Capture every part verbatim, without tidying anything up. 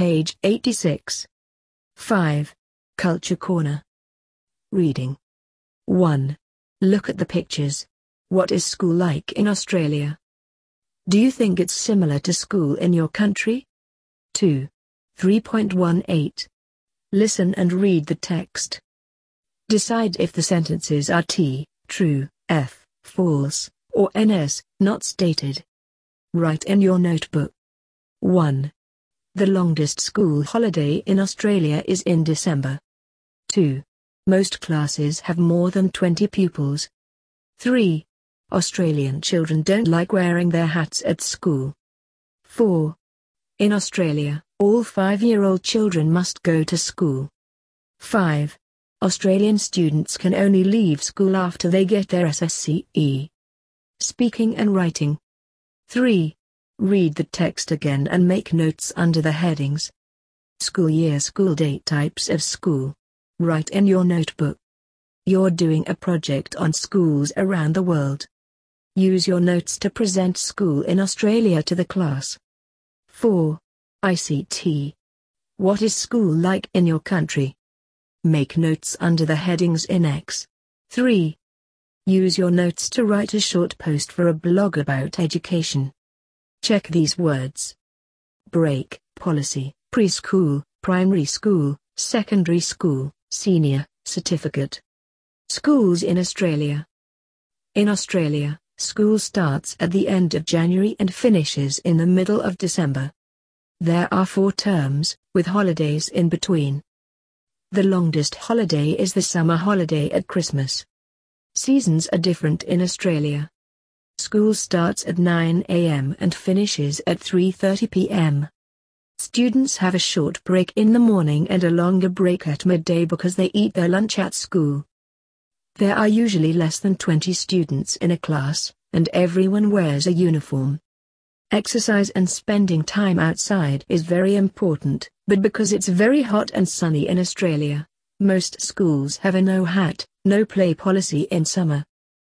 page eighty-six. five. Culture Corner. Reading. one. Look at the pictures. What is school like in Australia? Do you think it's similar to school in your country? two. three point one eight. Listen and read the text. Decide if the sentences are T, true, F, false, or N S, not stated. Write in your notebook. one. The longest school holiday in Australia is in December. two. Most classes have more than twenty pupils. three. Australian children don't like wearing their hats at school. four. In Australia, all five-year-old children must go to school. five. Australian students can only leave school after they get their S S C E. Speaking and writing. three. Read the text again and make notes under the headings. School year, school date, types of school. Write in your notebook. You're doing a project on schools around the world. Use your notes to present school in Australia to the class. four. I C T. What is school like in your country? Make notes under the headings in X. three. Use your notes to write a short post for a blog about education. Check these words. Break, policy, preschool, primary school, secondary school, senior, certificate. Schools in Australia. In Australia, school starts at the end of January and finishes in the middle of December. There are four terms, with holidays in between. The longest holiday is the summer holiday at Christmas. Seasons are different in Australia. School starts at nine A M and finishes at three thirty P M Students have a short break in the morning and a longer break at midday because they eat their lunch at school. There are usually less than twenty students in a class, and everyone wears a uniform. Exercise and spending time outside is very important, but because it's very hot and sunny in Australia, most schools have a no hat, no play policy in summer.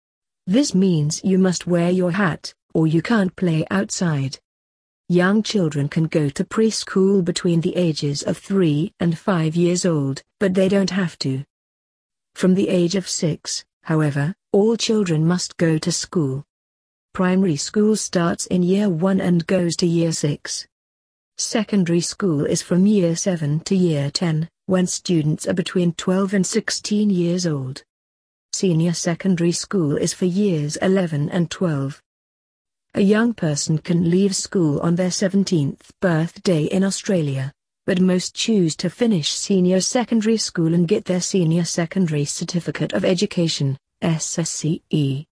This means you must wear your hat, or you can't play outside. Young children can go to preschool between the ages of three and five years old, but they don't have to. From the age of six, however, all children must go to school. Primary school starts in year one and goes to year six. Secondary school is from year seven to year ten, when students are between twelve and sixteen years old. Senior secondary school is for years eleven and twelve. A young person can leave school on their seventeenth birthday in Australia, but most choose to finish senior secondary school and get their senior secondary certificate of education, S S C E.